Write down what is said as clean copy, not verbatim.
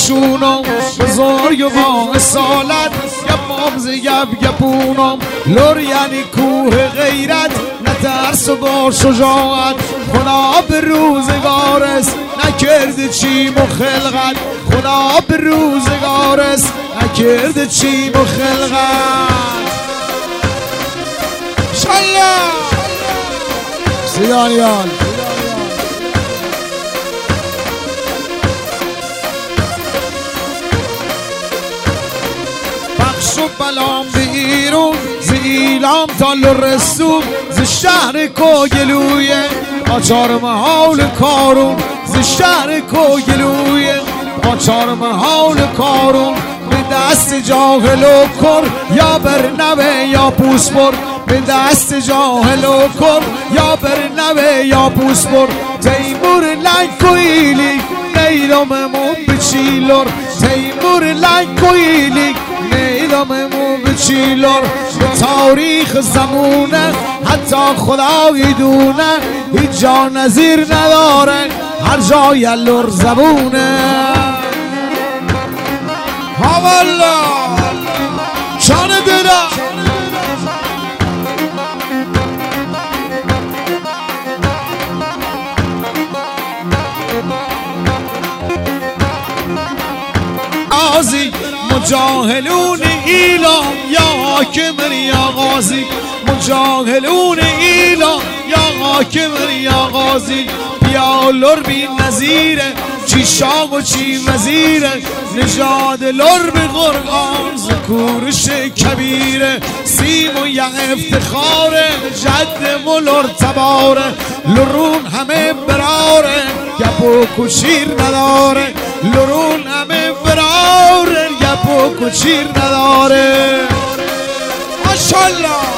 نشونم بزرگ و با اصالت گپام گپونم لور یعنی کوه غیرت نترس و با شجاعت خدا به روزگارست نکرد چیم و خلقت خدا به روزگارست نکرد چیم و خلقت شالله سیدانیان بخش و بلام بیرون زیلام تا لرسون ز شهر کوگلویه آچار محال کارون ز شهر کوگلویه آچار محال کارون به دست جاهل و کر یا برنوه یا پوسپر به دست جاهل و کر یا برنوه یا پوسپر تیمور لنکویلی نیراممون بچیلر تیمور لنکویلی نیراممون بچیلر به تاریخ زمونه حتی خدایی دونه هیچ جا نظیر نداره هر جا یلور زبونه ها والله شان دلم قاضی مجاهلون ایلام یا حاکم یا قاضی مجاهلون ایلام یا حاکم یا قاضی بیا لور بی نظیره چی شاه و چی وزیره نژاد لور به قرآن ذکورش کبیره سیم و یه افتخاره جد و لور تباره لرون همه براره گپ و کچیر نداره لرون همه براره گپ و کچیر نداره ماشالله